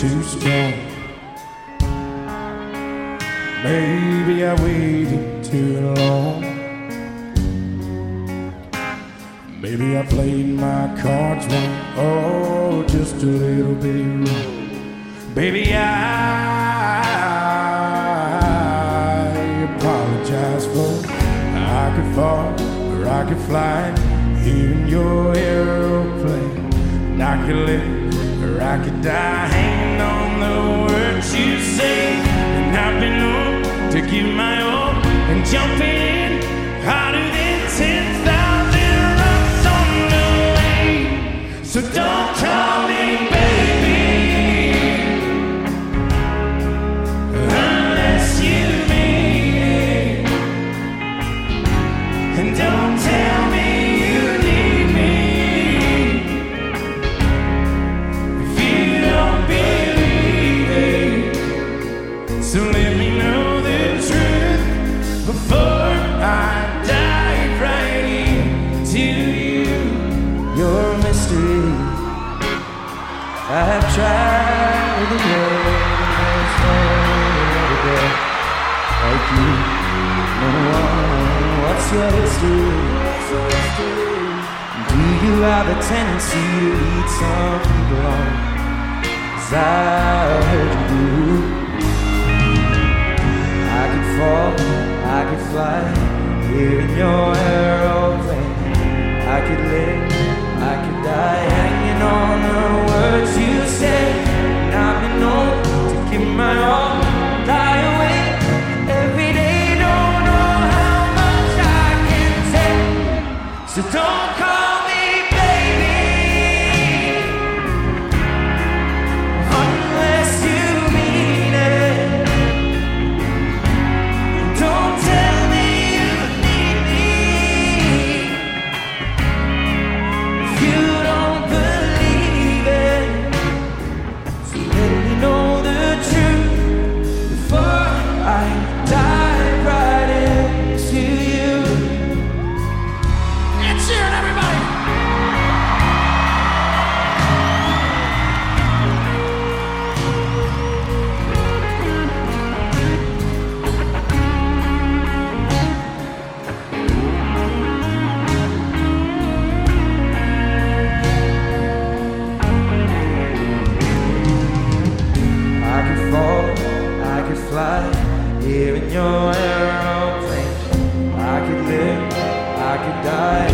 too strong. Maybe I waited too long. Maybe I played my cards wrong, oh, just a little bit wrong. Baby, I apologize for I could fall or I could fly in your aeroplane. And I could live or I could die hanging on the words you say. And I've been known to give my all and jumping in harder than 10,000 rocks on the way. So don't call me baby unless you mean it. And don't tell me you need me if you don't believe it. So let me know the truth before I dive right into you. You're a mystery. I have tried the world, there's no other girl like you. No, what's your history? Do you have a tendency to lead some people on? 'Cause I heard you do. I could fall, I could fly here in your aeroplane. I could live, I could die hanging on the words you say. And I've been known to give my all, lie awake every day. Don't know how much I can take. So don't call me baby unless you mean it. Don't tell me you need me if you don't believe it. So let me know the truth before I dive right into you. Let's hear it, everybody! I could fall, I could fly here in your aeroplane. I could live, I could die